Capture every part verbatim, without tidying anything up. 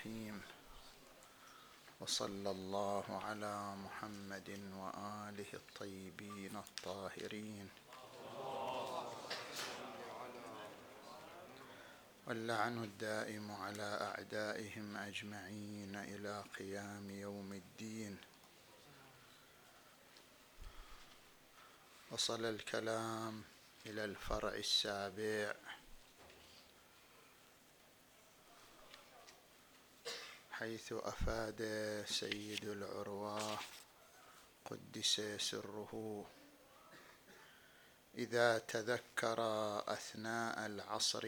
الرحيم. وصلى الله على محمد وآله الطيبين الطاهرين، واللعن الدائم على أعدائهم أجمعين إلى قيام يوم الدين. وصل الكلام إلى الفرع السابع، حيث أفاد سيد العروة قدس سره: إذا تذكر أثناء العصر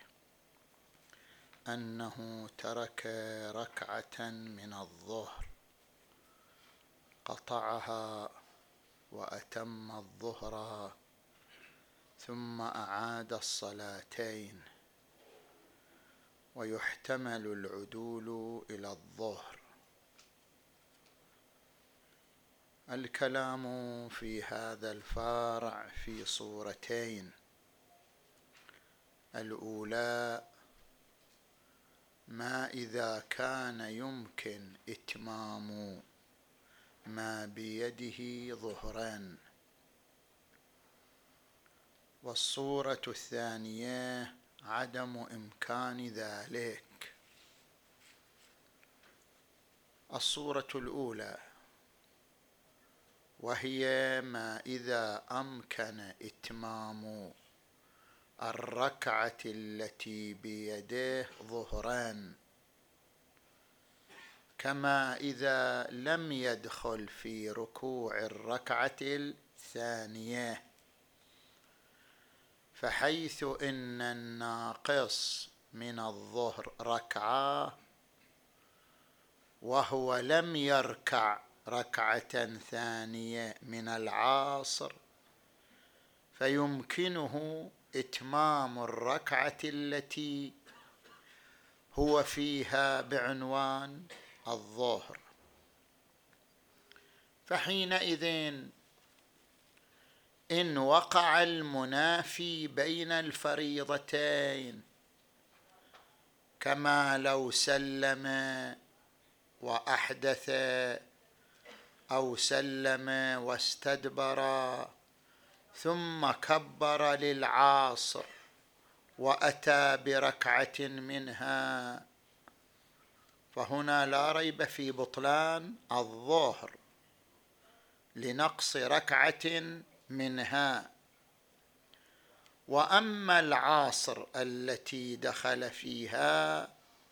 أنه ترك ركعة من الظهر قطعها وأتم الظهر ثم أعاد الصلاتين، ويحتمل العدول إلى الظهر. الكلام في هذا الفرع في صورتين: الأولى ما إذا كان يمكن إتمام ما بيده ظهرا، والصورة الثانية عدم إمكان ذلك. الصورة الأولى وهي ما إذا أمكن إتمام الركعة التي بيده ظهران، كما إذا لم يدخل في ركوع الركعة الثانية، فحيث إن الناقص من الظهر ركعة وهو لم يركع ركعة ثانية من العصر، فيمكنه إتمام الركعة التي هو فيها بعنوان الظهر. فحينئذ إن وقع المنافي بين الفريضتين، كما لو سلم وأحدث أو سلم واستدبر ثم كبر للعصر وأتى بركعة منها، فهنا لا ريب في بطلان الظهر لنقص ركعة منها. وأما العصر التي دخل فيها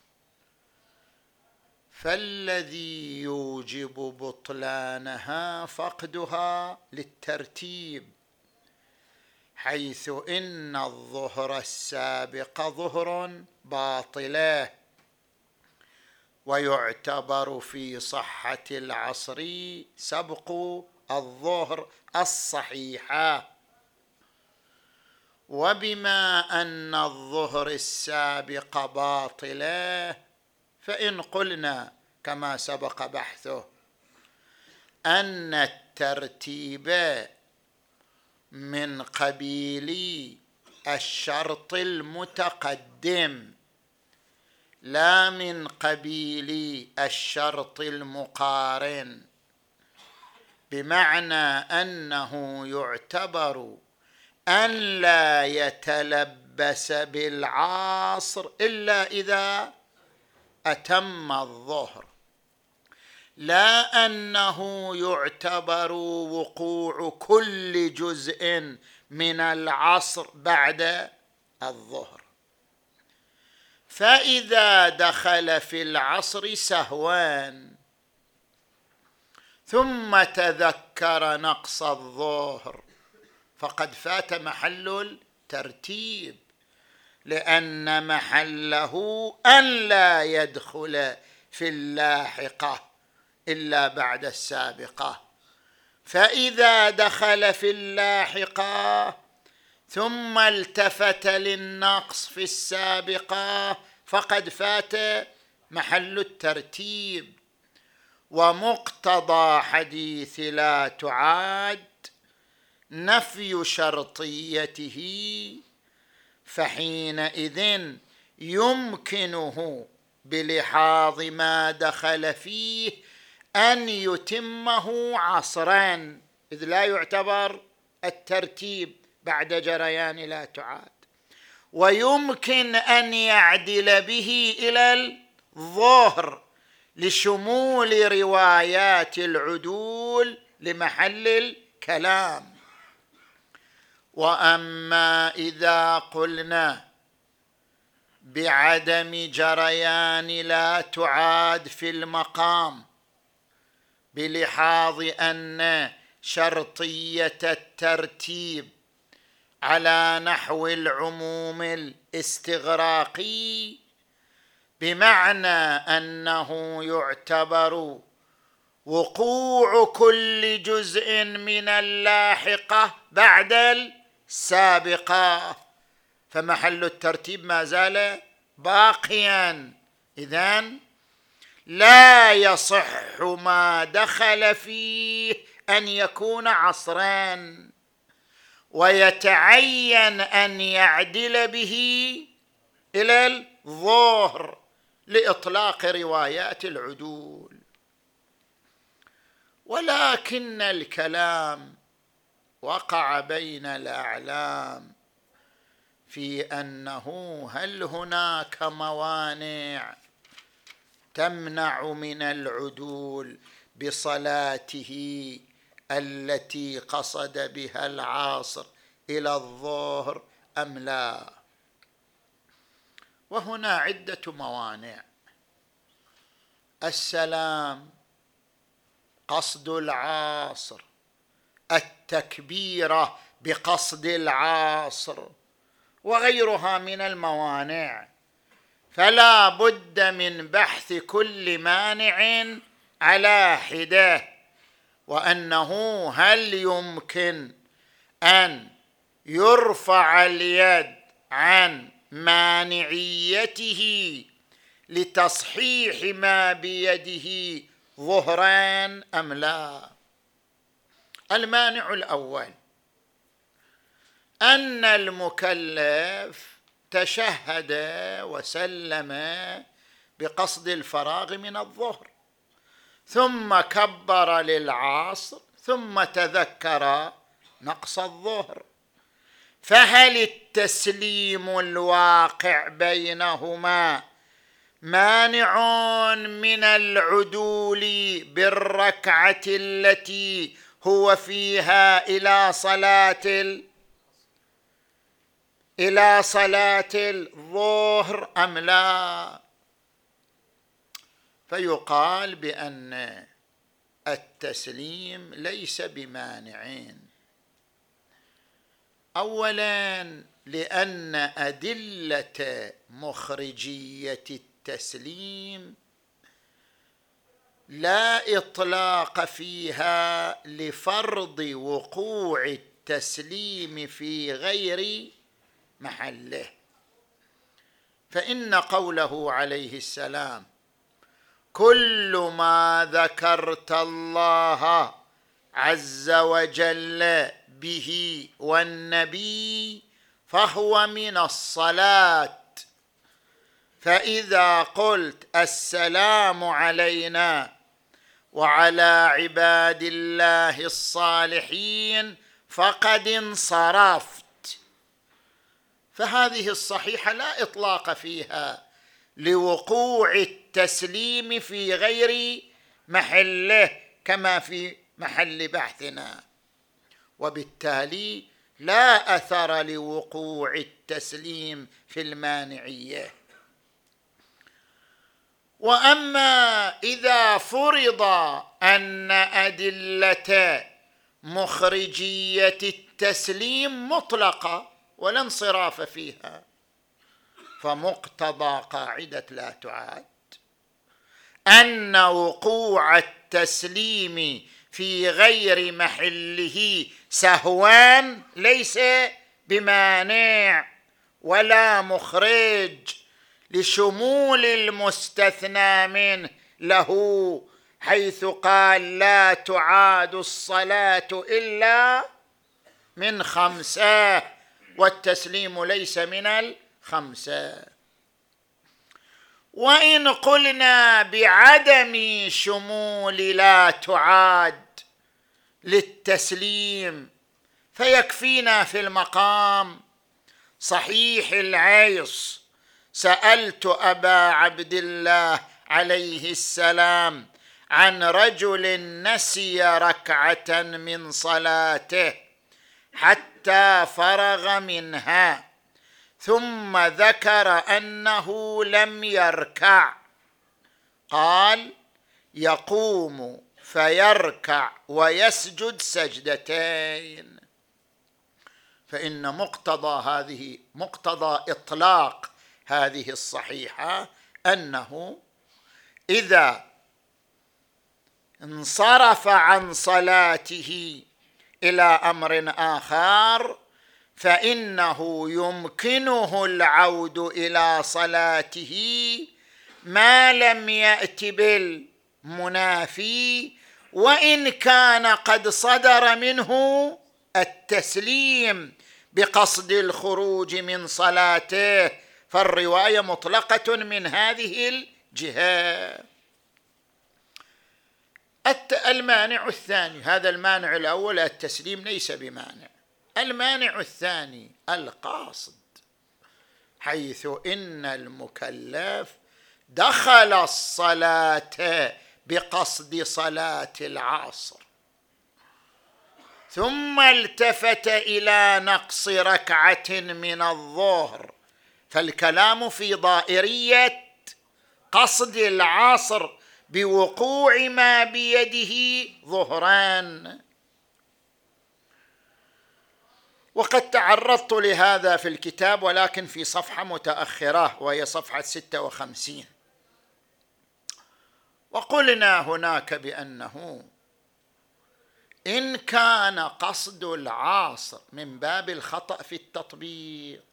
فالذي يوجب بطلانها فقدها للترتيب، حيث إن الظهر السابق ظهر باطلة، ويعتبر في صحة العصر سبق الظهر الصحيحة. وبما أن الظهر السابق باطلة، فإن قلنا كما سبق بحثه أن الترتيب من قبيل الشرط المتقدم لا من قبيل الشرط المقارن، بمعنى أنه يعتبر أن لا يتلبس بالعصر إلا إذا أتم الظهر، لا أنه يعتبر وقوع كل جزء من العصر بعد الظهر. فإذا دخل في العصر سهوان ثم تذكر نقص الظهر، فقد فات محل الترتيب، لأن محله أن لا يدخل في اللاحقة إلا بعد السابقة. فإذا دخل في اللاحقة ثم التفت للنقص في السابقة، فقد فات محل الترتيب. ومقتضى حديث لا تعاد نفي شرطيته، فحينئذ يمكنه بلحاظ ما دخل فيه أن يتمه عصرا، إذ لا يعتبر الترتيب بعد جريان لا تعاد، ويمكن أن يعدل به إلى الظهر لشمول روايات العدول لمحل الكلام. وأما إذا قلنا بعدم جريان لا تعاد في المقام بلحاظ أن شرطية الترتيب على نحو العموم الاستغراقي، بمعنى أنه يعتبر وقوع كل جزء من اللاحقة بعد السابقة، فمحل الترتيب ما زال باقيا، إذن لا يصح ما دخل فيه أن يكون عصرا، ويتعين أن يعدل به إلى الظهر لإطلاق روايات العدول. ولكن الكلام وقع بين الأعلام في أنه هل هناك موانع تمنع من العدول بصلاته التي قصد بها العاصر إلى الظهر أم لا؟ وهنا عدة موانع. السلام، قصد العاصر، التكبيرة بقصد العاصر، وغيرها من الموانع، فلا بد من بحث كل مانع على حدة، وأنه هل يمكن أن يرفع اليد عن مانعيته لتصحيح ما بيده ظهران أم لا؟ المانع الأول أن المكلف تشهد وسلم بقصد الفراغ من الظهر، ثم كبر للعصر، ثم تذكر نقص الظهر، فهل التسليم الواقع بينهما مانع من العدول بالركعة التي هو فيها إلى صلاة إلى صلاة الظهر أم لا؟ فيقال بأن التسليم ليس بمانعين. أولا لأن أدلة مخرجية التسليم لا إطلاق فيها لفرض وقوع التسليم في غير محله، فإن قوله عليه السلام كل ما ذكرت الله عز وجل به والنبي فهو من الصلاة، فإذا قلت السلام علينا وعلى عباد الله الصالحين فقد انصرفت، فهذه الصحيحة لا إطلاق فيها لوقوع التسليم في غير محله كما في محل بحثنا، وبالتالي لا أثر لوقوع التسليم في المانعية. وأما إذا فرض أن أدلة مخرجية التسليم مطلقة ولا انصراف فيها، فمقتضى قاعدة لا تعاد أن وقوع التسليم في غير محله سهوان ليس بمانع ولا مخرج لشمول المستثنى منه له، حيث قال لا تعاد الصلاة إلا من خمسة والتسليم ليس من الخمسة. وإن قلنا بعدم شمول لا تعاد للتسليم فيكفينا في المقام صحيح العيص: سألت أبا عبد الله عليه السلام عن رجل نسي ركعة من صلاته حتى فرغ منها ثم ذكر أنه لم يركع، قال: يقوم فيركع ويسجد سجدتين. فإن مقتضى هذه مقتضى إطلاق هذه الصحيحة أنه إذا انصرف عن صلاته إلى أمر آخر فإنه يمكنه العود إلى صلاته ما لم يأت بالمنافي، وإن كان قد صدر منه التسليم بقصد الخروج من صلاته، فالرواية مطلقة من هذه الجهة. المانع الثاني، هذا المانع الأول التسليم ليس بمانع. المانع الثاني القاصد، حيث إن المكلف دخل الصلاة بقصد صلاة العصر ثم التفت إلى نقص ركعة من الظهر، فالكلام في ضائرية قصد العصر بوقوع ما بيده ظهران. وقد تعرضت لهذا في الكتاب ولكن في صفحة متأخرة وهي صفحة ستة وخمسين، وقلنا هناك بأنه إن كان قصد العاصر من باب الخطأ في التطبيق،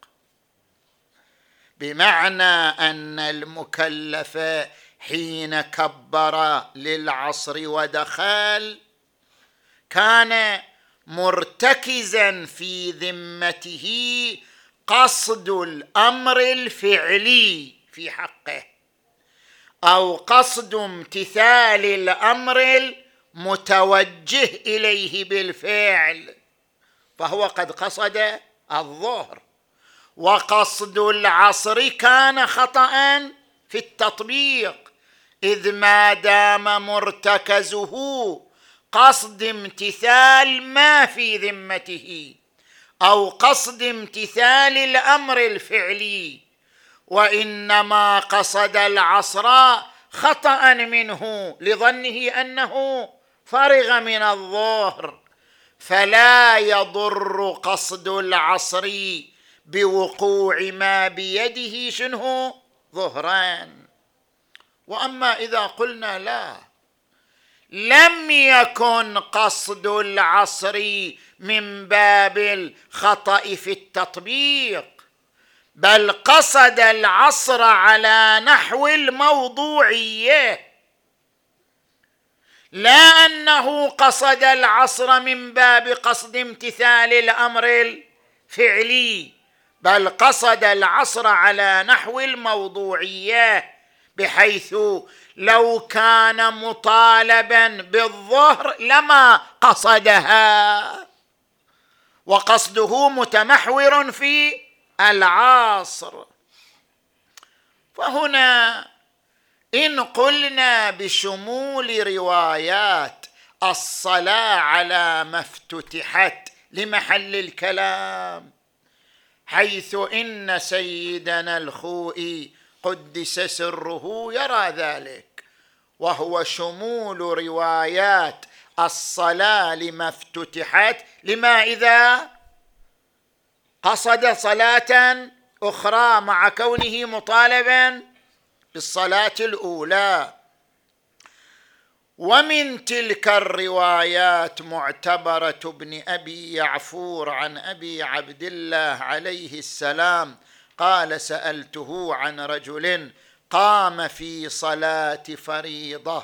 بمعنى أن المكلف حين كبر للعصر ودخل كان مرتكزا في ذمته قصد الأمر الفعلي في حقه أو قصد امتثال الأمر المتوجه إليه بالفعل، فهو قد قصد الظهر، وقصد العصر كان خطأ في التطبيق، إذ ما دام مرتكزه قصد امتثال ما في ذمته أو قصد امتثال الأمر الفعلي، وإنما قصد العصر خطأ منه لظنه أنه فرغ من الظهر، فلا يضر قصد العصر بوقوع ما بيده شنه ظهران. وأما إذا قلنا لا، لم يكن قصد العصر من باب الخطأ في التطبيق، بل قصد العصر على نحو الموضوعية، لا أنه قصد العصر من باب قصد امتثال الأمر الفعلي، بل قصد العصر على نحو الموضوعية، بحيث لو كان مطالبا بالظهر لما قصدها، وقصده متمحور في العصر. فهنا إن قلنا بشمول روايات الصلاة على ما افتتحت لمحل الكلام، حيث إن سيدنا الخوئي قدس سره يرى ذلك، وهو شمول روايات الصلاة لما افتتحت لما إذا قصد صلاة أخرى مع كونه مطالبا بالصلاة الأولى. ومن تلك الروايات معتبرة ابن أبي يعفور عن أبي عبد الله عليه السلام قال: سألته عن رجل قام في صلاة فريضة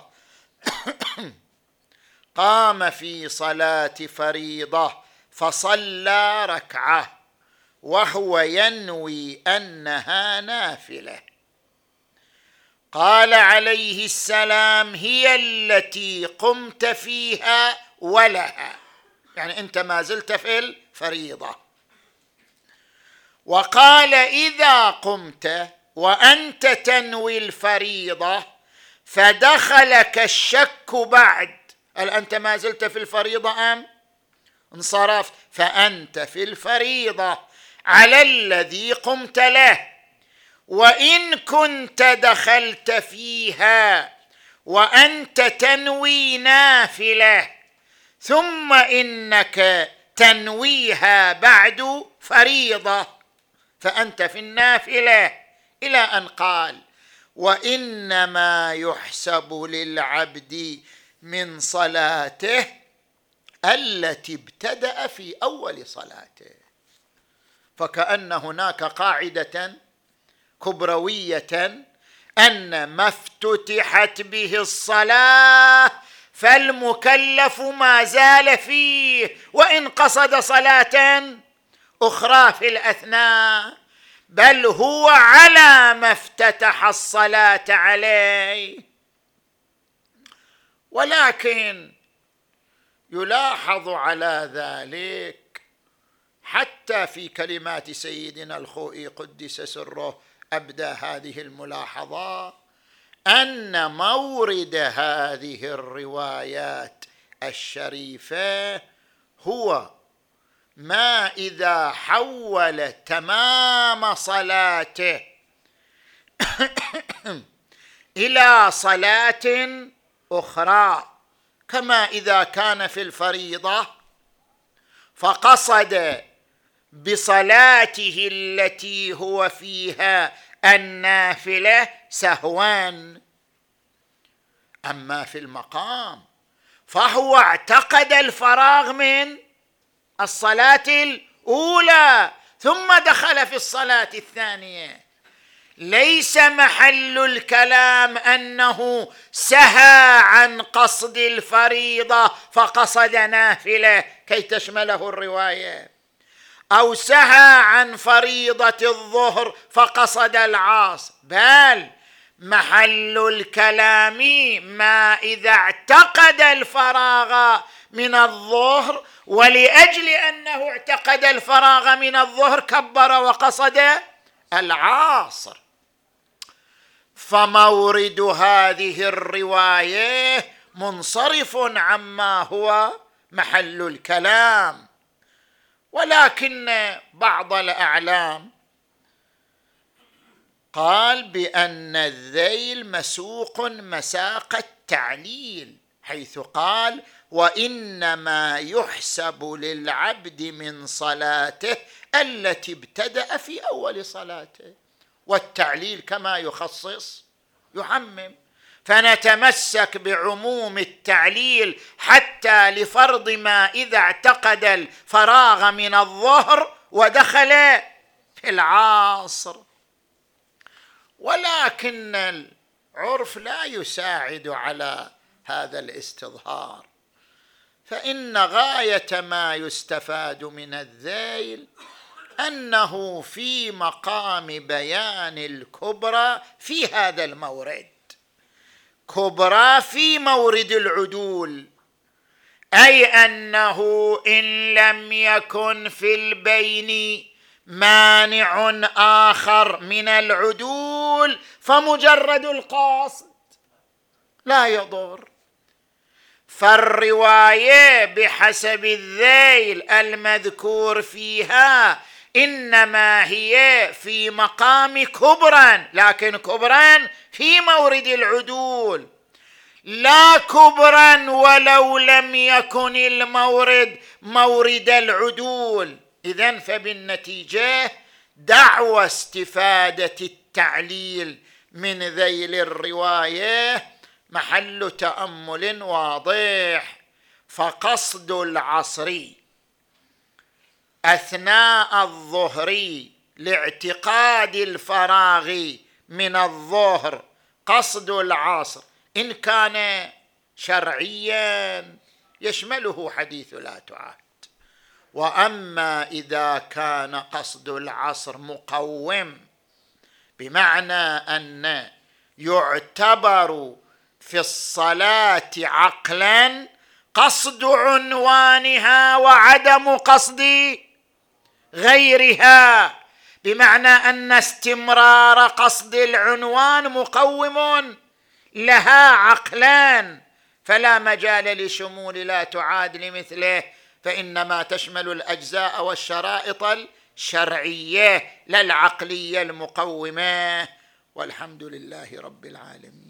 قام في صلاة فريضة فصلى ركعة وهو ينوي أنها نافلة، قال عليه السلام: هي التي قمت فيها ولها، يعني أنت ما زلت في الفريضة. وقال: إذا قمت وأنت تنوي الفريضة فدخلك الشك بعد، هل أنت ما زلت في الفريضة أم انصرفت؟ فأنت في الفريضة على الذي قمت له. وإن كنت دخلت فيها وأنت تنوي نافلة ثم إنك تنويها بعد فريضة فأنت في النافلة، إلى أن قال: وإنما يحسب للعبد من صلاته التي ابتدأ في أول صلاته. فكأن هناك قاعدة كبروية أن ما افتتحت به الصلاة فالمكلف ما زال فيه، وإن قصد صلاة أخرى في الأثناء، بل هو على ما افتتح الصلاة عليه. ولكن يلاحظ على ذلك حتى في كلمات سيدنا الخوئي قدس سره أبدى هذه الملاحظة، أن مورد هذه الروايات الشريفة هو ما إذا حول تمام صلاته إلى صلاة أخرى، كما إذا كان في الفريضة فقصد بصلاته التي هو فيها النافلة سهوان. أما في المقام فهو اعتقد الفراغ من الصلاة الأولى ثم دخل في الصلاة الثانية. ليس محل الكلام أنه سهى عن قصد الفريضة فقصد نافلة كي تشمله الرواية، أو سهى عن فريضة الظهر فقصد العصر، بل محل الكلام ما إذا اعتقد الفراغ من الظهر، ولأجل أنه اعتقد الفراغ من الظهر كبر وقصد العصر. فمورد هذه الرواية منصرف عما هو محل الكلام. ولكن بعض الأعلام قال بأن الذيل مسوق مساق التعليل، حيث قال: وإنما يحسب للعبد من صلاته التي ابتدأ في أول صلاته. والتعليل كما يخصص يعمم، فنتمسك بعموم التعليل حتى لفرض ما إذا اعتقد الفراغ من الظهر ودخل في العصر. ولكن العرف لا يساعد على هذا الاستظهار، فإن غاية ما يستفاد من الذيل أنه في مقام بيان الكبرى في هذا المورد، كبرى في مورد العدول، أي أنه إن لم يكن في البين مانع آخر من العدول فمجرد القصد لا يضر. فالرواية بحسب الذيل المذكور فيها إنما هي في مقام كبرا، لكن كبرا في مورد العدول، لا كبرا ولو لم يكن المورد مورد العدول. إذن فبالنتيجة دعوى استفادة التعليل من ذيل الرواية محل تأمل واضح. فقصد العصر أثناء الظهر لاعتقاد الفراغ من الظهر، قصد العصر إن كان شرعيا يشمله حديث لا تعاد. وأما إذا كان قصد العصر مقوم، بمعنى أن يعتبر في الصلاة عقلا قصد عنوانها وعدم قصد غيرها، بمعنى أن استمرار قصد العنوان مقوم لها عقلان، فلا مجال لشمول لا تعاد لمثله، فإنما تشمل الأجزاء والشرائط الشرعية لا العقلية المقومة. والحمد لله رب العالمين.